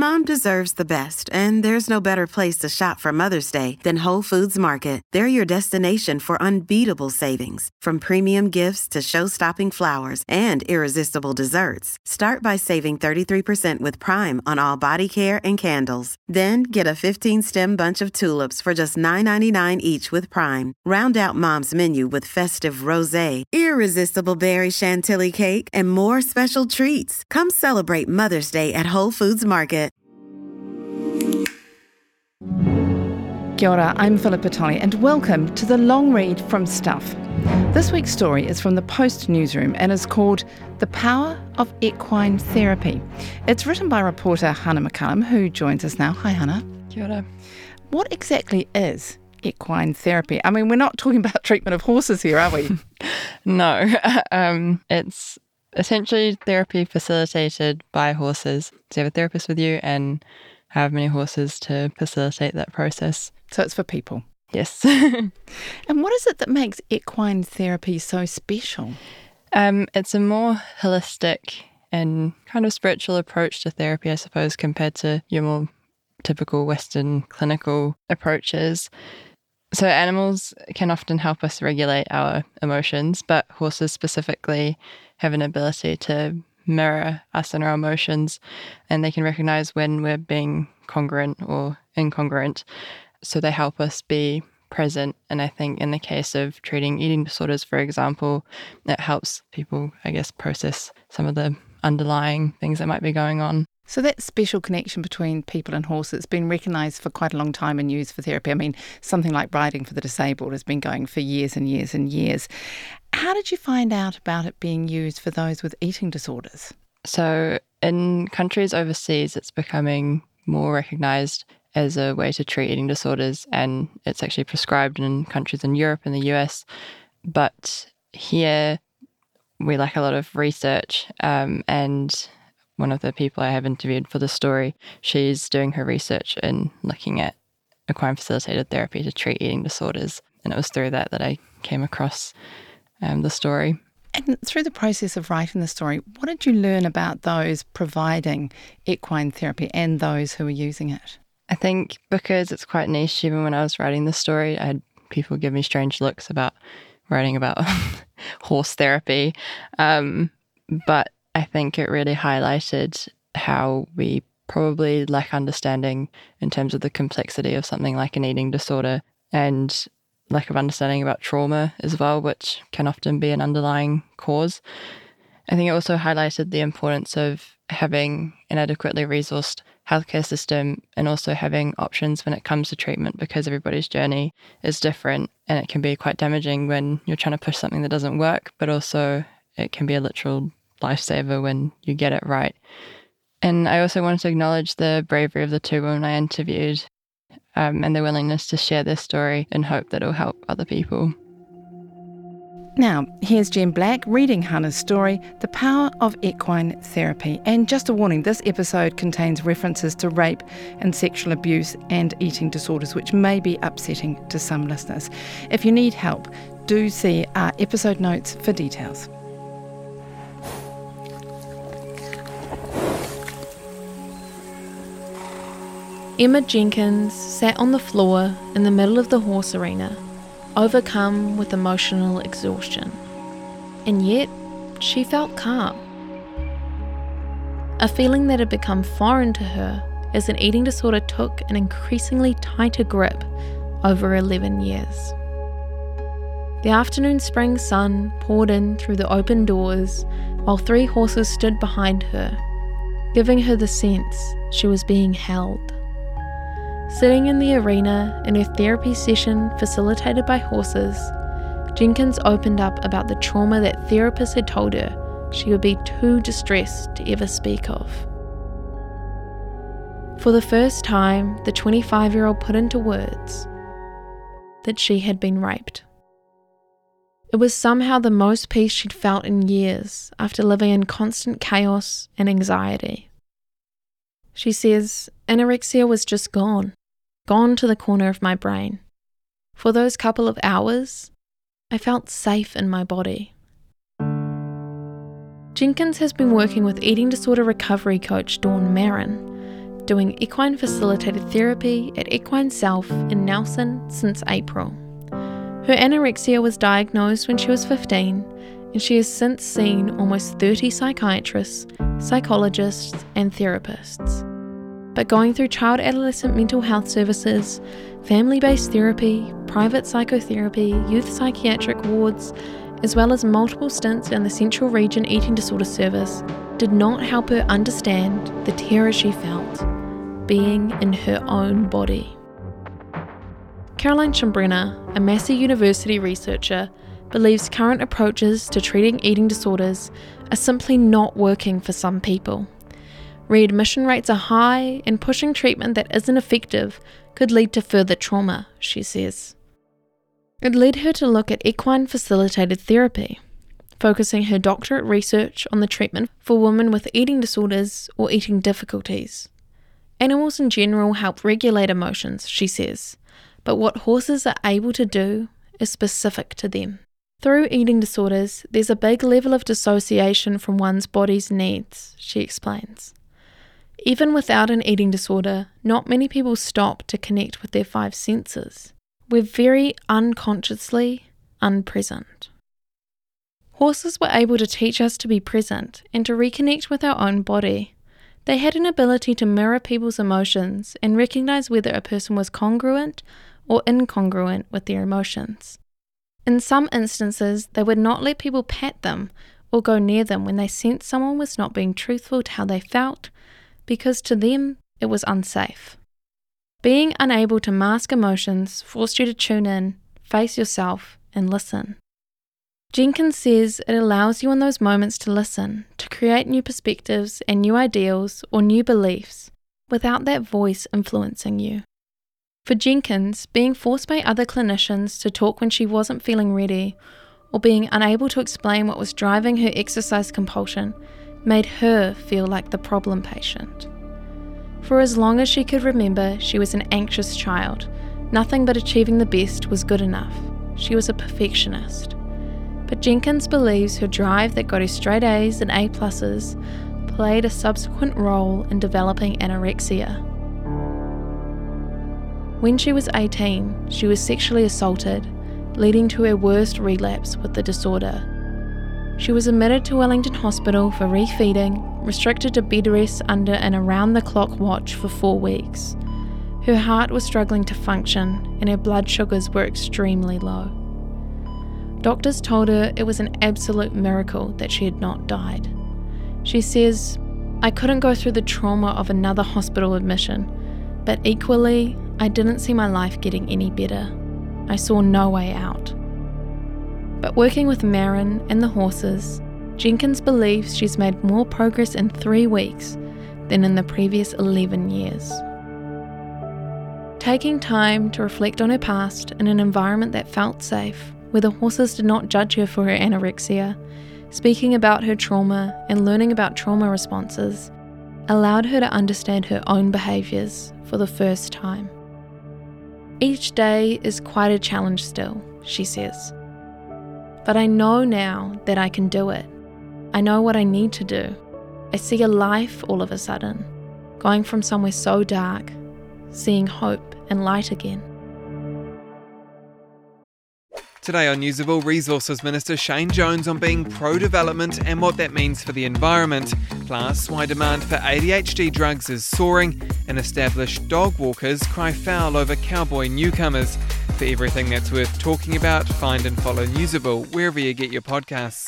Mom deserves the best, and there's no better place to shop for Mother's Day than Whole Foods Market. They're your destination for unbeatable savings, from premium gifts to show-stopping flowers and irresistible desserts. Start by saving 33% with Prime on all body care and candles. Then get a 15-stem bunch of tulips for just $9.99 each with Prime. Round out Mom's menu with festive rosé, irresistible berry chantilly cake, and more special treats. Come celebrate Mother's Day at Whole Foods Market. Kia ora, I'm Philippa Tolley and welcome to the long read from Stuff. This week's story is from the Post newsroom and is called The Power of Equine Therapy. It's written by reporter Hannah McCallum, who joins us now. Hi Hannah. Kia ora. What exactly is equine therapy? I mean, we're not talking about treatment of horses here, are we? No, it's essentially therapy facilitated by horses. So you have a therapist with you and have many horses to facilitate that process. So it's for people? Yes. And what is it that makes equine therapy so special? It's a more holistic and kind of spiritual approach to therapy, I suppose, compared to your more typical Western clinical approaches. So animals can often help us regulate our emotions, but horses specifically have an ability to mirror us and our emotions, and they can recognize when we're being congruent or incongruent. So they help us be present. And I think in the case of treating eating disorders, for example, it helps people, I guess, process some of the underlying things that might be going on. So that special connection between people and horses has been recognised for quite a long time and used for therapy. I mean, something like riding for the disabled has been going for years and years and years. How did you find out about it being used for those with eating disorders? So in countries overseas, it's becoming more recognised as a way to treat eating disorders, and it's actually prescribed in countries in Europe and the US. But here we lack a lot of research, and one of the people I have interviewed for the story, she's doing her research in looking at equine facilitated therapy to treat eating disorders. And it was through that I came across the story. And through the process of writing the story, what did you learn about those providing equine therapy and those who are using it? I think because it's quite niche, even when I was writing the story, I had people give me strange looks about writing about horse therapy. But I think it really highlighted how we probably lack understanding in terms of the complexity of something like an eating disorder, and lack of understanding about trauma as well, which can often be an underlying cause. I think it also highlighted the importance of having an adequately resourced healthcare system and also having options when it comes to treatment, because everybody's journey is different and it can be quite damaging when you're trying to push something that doesn't work, but also it can be a literal lifesaver when you get it right. And I also wanted to acknowledge the bravery of the two women I interviewed, and their willingness to share their story and hope that it'll help other people. Now, here's Jen Black reading Hannah's story, The Power of Equine Therapy. And just a warning, this episode contains references to rape and sexual abuse and eating disorders, which may be upsetting to some listeners. If you need help, do see our episode notes for details. Emma Jenkins sat on the floor in the middle of the horse arena, overcome with emotional exhaustion. And yet, she felt calm. A feeling that had become foreign to her as an eating disorder took an increasingly tighter grip over 11 years. The afternoon spring sun poured in through the open doors while 3 horses stood behind her, giving her the sense she was being held. Sitting in the arena in her therapy session facilitated by horses, Jenkins opened up about the trauma that therapists had told her she would be too distressed to ever speak of. For the first time, the 25-year-old put into words that she had been raped. It was somehow the most peace she'd felt in years after living in constant chaos and anxiety. She says, anorexia was just gone to the corner of my brain. For those couple of hours, I felt safe in my body. Jenkins has been working with eating disorder recovery coach Dawn Marin doing equine facilitated therapy at Equine Self in Nelson since April. Her anorexia was diagnosed when she was 15, and she has since seen almost 30 psychiatrists, psychologists, and therapists. But going through child adolescent mental health services, family-based therapy, private psychotherapy, youth psychiatric wards, as well as multiple stints in the Central Region Eating Disorder Service, did not help her understand the terror she felt being in her own body. Caroline Schimbrunner, a Massey University researcher, believes current approaches to treating eating disorders are simply not working for some people. Readmission rates are high, and pushing treatment that isn't effective could lead to further trauma, she says. It led her to look at equine facilitated therapy, focusing her doctorate research on the treatment for women with eating disorders or eating difficulties. Animals in general help regulate emotions, she says, but what horses are able to do is specific to them. Through eating disorders, there's a big level of dissociation from one's body's needs, she explains. Even without an eating disorder, not many people stop to connect with their 5 senses. We're very unconsciously unpresent. Horses were able to teach us to be present and to reconnect with our own body. They had an ability to mirror people's emotions and recognize whether a person was congruent or incongruent with their emotions. In some instances, they would not let people pat them or go near them when they sensed someone was not being truthful to how they felt, because to them it was unsafe. Being unable to mask emotions forced you to tune in, face yourself, and listen. Jenkins says it allows you in those moments to listen, to create new perspectives and new ideals or new beliefs without that voice influencing you. For Jenkins, being forced by other clinicians to talk when she wasn't feeling ready, or being unable to explain what was driving her exercise compulsion, made her feel like the problem patient. For as long as she could remember, she was an anxious child. Nothing but achieving the best was good enough. She was a perfectionist. But Jenkins believes her drive that got her straight A's and A+, played a subsequent role in developing anorexia. When she was 18, she was sexually assaulted, leading to her worst relapse with the disorder. She was admitted to Wellington Hospital for refeeding, restricted to bed rest under an around-the-clock watch for 4 weeks. Her heart was struggling to function and her blood sugars were extremely low. Doctors told her it was an absolute miracle that she had not died. She says, "I couldn't go through the trauma of another hospital admission, but equally, I didn't see my life getting any better. I saw no way out." But working with Marin and the horses, Jenkins believes she's made more progress in 3 weeks than in the previous 11 years. Taking time to reflect on her past in an environment that felt safe, where the horses did not judge her for her anorexia, speaking about her trauma and learning about trauma responses, allowed her to understand her own behaviours for the first time. Each day is quite a challenge still, she says. But I know now that I can do it. I know what I need to do. I see a life all of a sudden, going from somewhere so dark, seeing hope and light again. Today on Newsable, Resources Minister Shane Jones on being pro-development and what that means for the environment, plus why demand for ADHD drugs is soaring and established dog walkers cry foul over cowboy newcomers. For everything that's worth talking about, find and follow Newsable wherever you get your podcasts.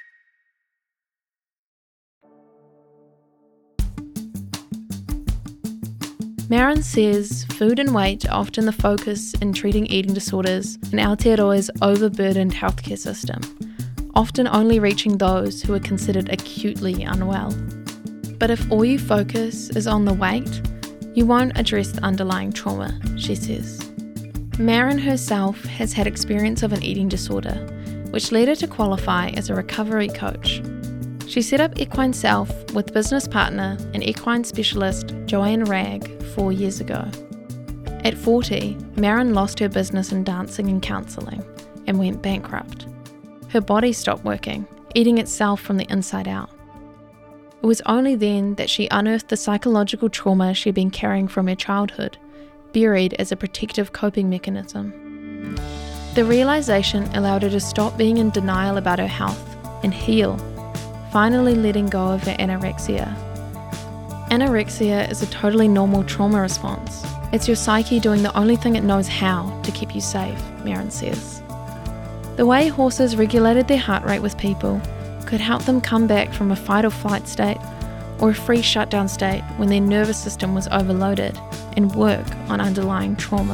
Marin says food and weight are often the focus in treating eating disorders in Aotearoa's overburdened healthcare system, often only reaching those who are considered acutely unwell. But if all you focus is on the weight, you won't address the underlying trauma, she says. Marin herself has had experience of an eating disorder, which led her to qualify as a recovery coach. She set up Equine Self with business partner and equine specialist Joanne Ragg 4 years ago. At 40, Marin lost her business in dancing and counselling and went bankrupt. Her body stopped working, eating itself from the inside out. It was only then that she unearthed the psychological trauma she'd been carrying from her childhood, buried as a protective coping mechanism. The realization allowed her to stop being in denial about her health and heal, finally letting go of her anorexia. Anorexia is a totally normal trauma response. It's your psyche doing the only thing it knows how to keep you safe, Merrin says. The way horses regulated their heart rate with people could help them come back from a fight or flight state or a freeze shutdown state when their nervous system was overloaded and work on underlying trauma.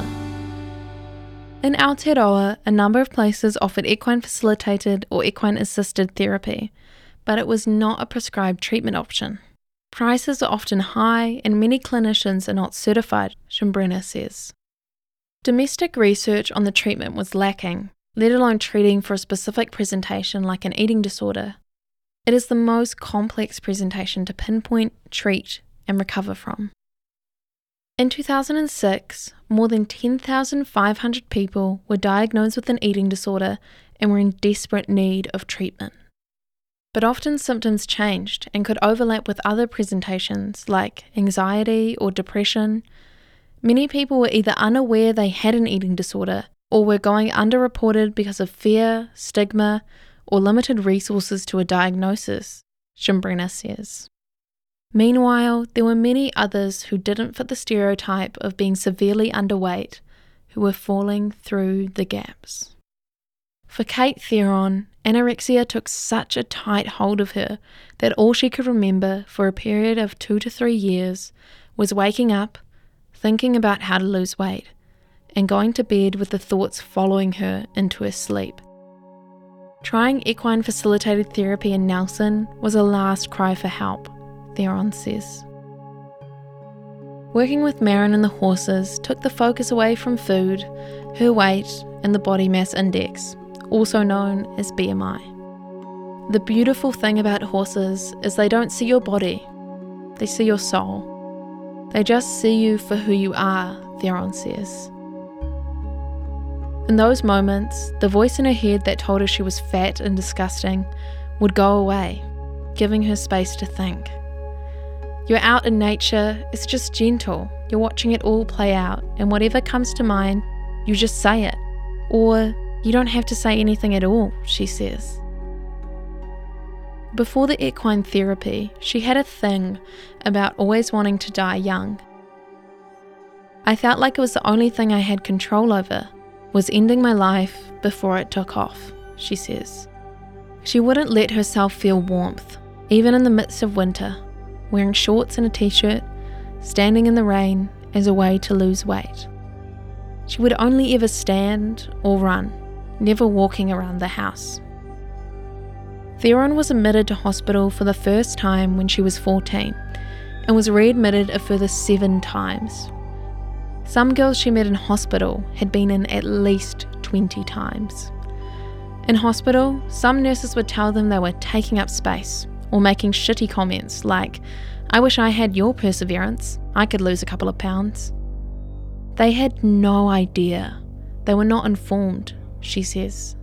In Aotearoa, a number of places offered equine facilitated or equine assisted therapy, but it was not a prescribed treatment option. Prices are often high and many clinicians are not certified, Schimbrunner says. Domestic research on the treatment was lacking, let alone treating for a specific presentation like an eating disorder. It is the most complex presentation to pinpoint, treat, and recover from. In 2006, more than 10,500 people were diagnosed with an eating disorder and were in desperate need of treatment. But often symptoms changed and could overlap with other presentations like anxiety or depression. Many people were either unaware they had an eating disorder or were going underreported because of fear, stigma, or limited resources to a diagnosis, Schimbrunner says. Meanwhile, there were many others who didn't fit the stereotype of being severely underweight who were falling through the gaps. For Kate Theron, anorexia took such a tight hold of her that all she could remember for a period of 2 to 3 years was waking up, thinking about how to lose weight, and going to bed with the thoughts following her into her sleep. Trying equine facilitated therapy in Nelson was a last cry for help, Theron says. Working with Merrin and the horses took the focus away from food, her weight, and the body mass index, also known as BMI. The beautiful thing about horses is they don't see your body, they see your soul. They just see you for who you are, Theron says. In those moments, the voice in her head that told her she was fat and disgusting would go away, giving her space to think. You're out in nature, it's just gentle, you're watching it all play out, and whatever comes to mind, you just say it. Or you don't have to say anything at all, she says. Before the equine therapy, she had a thing about always wanting to die young. I felt like it was the only thing I had control over, was ending my life before it took off, she says. She wouldn't let herself feel warmth, even in the midst of winter, wearing shorts and a t-shirt, standing in the rain as a way to lose weight. She would only ever stand or run, never walking around the house. Theron was admitted to hospital for the first time when she was 14 and was readmitted a further 7 times. Some girls she met in hospital had been in at least 20 times. In hospital, some nurses would tell them they were taking up space or making shitty comments like, "I wish I had your perseverance, I could lose a couple of pounds." They had no idea. They were not informed, she says.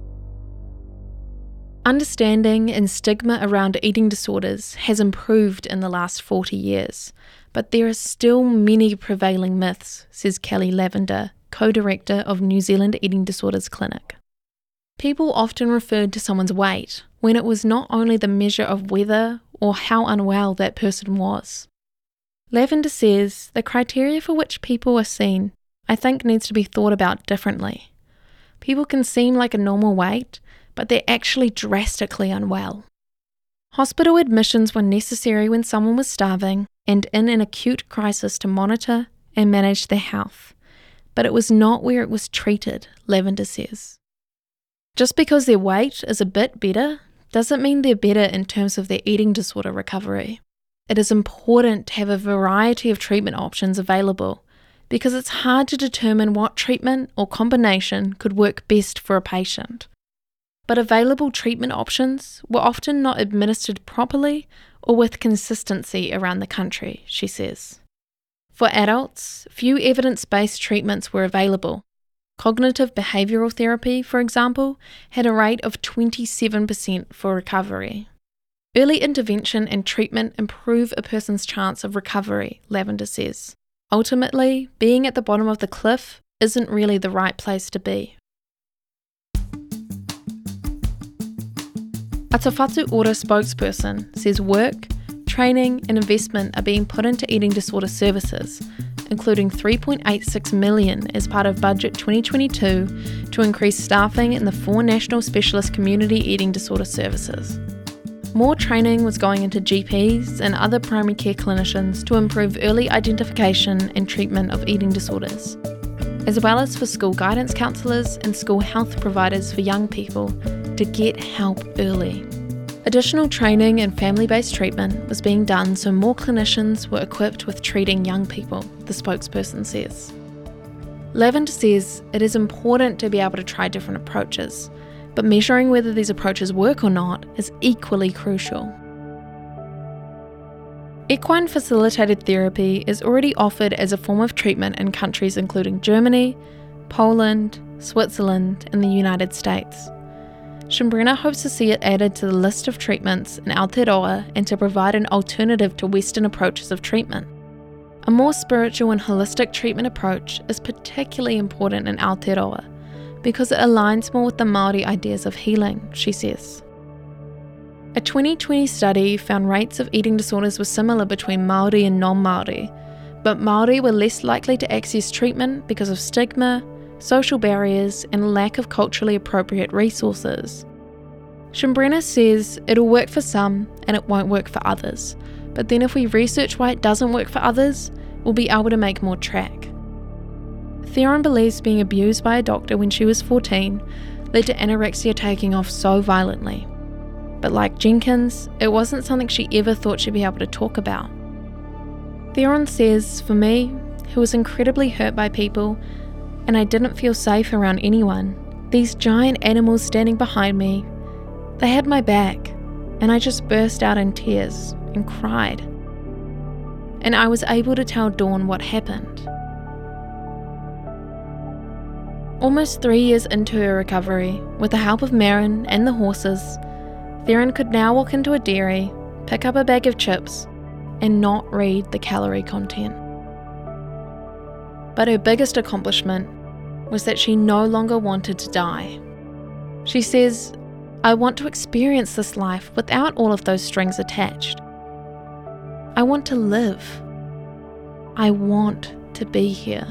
Understanding and stigma around eating disorders has improved in the last 40 years, but there are still many prevailing myths, says Kelly Lavender, co-director of New Zealand Eating Disorders Clinic. People often referred to someone's weight when it was not only the measure of whether or how unwell that person was. Lavender says the criteria for which people are seen, I think, needs to be thought about differently. People can seem like a normal weight, but they're actually drastically unwell. Hospital admissions were necessary when someone was starving and in an acute crisis to monitor and manage their health, but it was not where it was treated, Lavender says. Just because their weight is a bit better doesn't mean they're better in terms of their eating disorder recovery. It is important to have a variety of treatment options available because it's hard to determine what treatment or combination could work best for a patient. But available treatment options were often not administered properly or with consistency around the country, she says. For adults, few evidence-based treatments were available. Cognitive behavioural therapy, for example, had a rate of 27% for recovery. Early intervention and treatment improve a person's chance of recovery, Lavender says. Ultimately, being at the bottom of the cliff isn't really the right place to be. A Te Whatu Ora spokesperson says work, training and investment are being put into eating disorder services, including $3.86 million as part of Budget 2022 to increase staffing in the 4 national specialist community eating disorder services. More training was going into GPs and other primary care clinicians to improve early identification and treatment of eating disorders, as well as for school guidance counsellors and school health providers for young people to get help early. Additional training and family-based treatment was being done so more clinicians were equipped with treating young people, the spokesperson says. Lavender says it is important to be able to try different approaches, but measuring whether these approaches work or not is equally crucial. Equine facilitated therapy is already offered as a form of treatment in countries including Germany, Poland, Switzerland, and the United States. Shimbrena hopes to see it added to the list of treatments in Aotearoa and to provide an alternative to Western approaches of treatment. A more spiritual and holistic treatment approach is particularly important in Aotearoa because it aligns more with the Māori ideas of healing, she says. A 2020 study found rates of eating disorders were similar between Māori and non-Māori, but Māori were less likely to access treatment because of stigma, social barriers, and lack of culturally appropriate resources. Shimbrena says it'll work for some and it won't work for others, but then if we research why it doesn't work for others, we'll be able to make more track. Theron believes being abused by a doctor when she was 14 led to anorexia taking off so violently. But like Jenkins, it wasn't something she ever thought she'd be able to talk about. Theron says, for me, who was incredibly hurt by people, and I didn't feel safe around anyone, these giant animals standing behind me, they had my back, and I just burst out in tears and cried. And I was able to tell Dawn what happened. Almost 3 years into her recovery, with the help of Marin and the horses, Theron could now walk into a dairy, pick up a bag of chips, and not read the calorie content. But her biggest accomplishment was that she no longer wanted to die. She says, I want to experience this life without all of those strings attached. I want to live. I want to be here.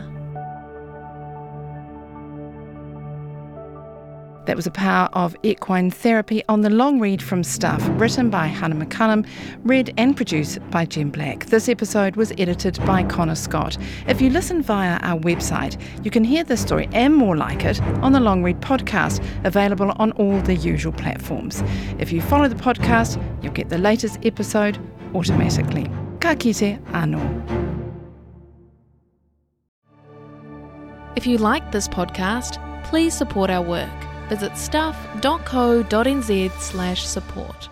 That was The Power of Equine Therapy on the long read from Stuff, written by Hannah McCullum, read and produced by Jen Black. This episode was edited by Connor Scott. If you listen via our website, you can hear this story and more like it on the Long Read podcast, available on all the usual platforms. If you follow the podcast, you'll get the latest episode automatically. Ka kite anō. If you like this podcast, please support our work. Visit stuff.co.nz/support.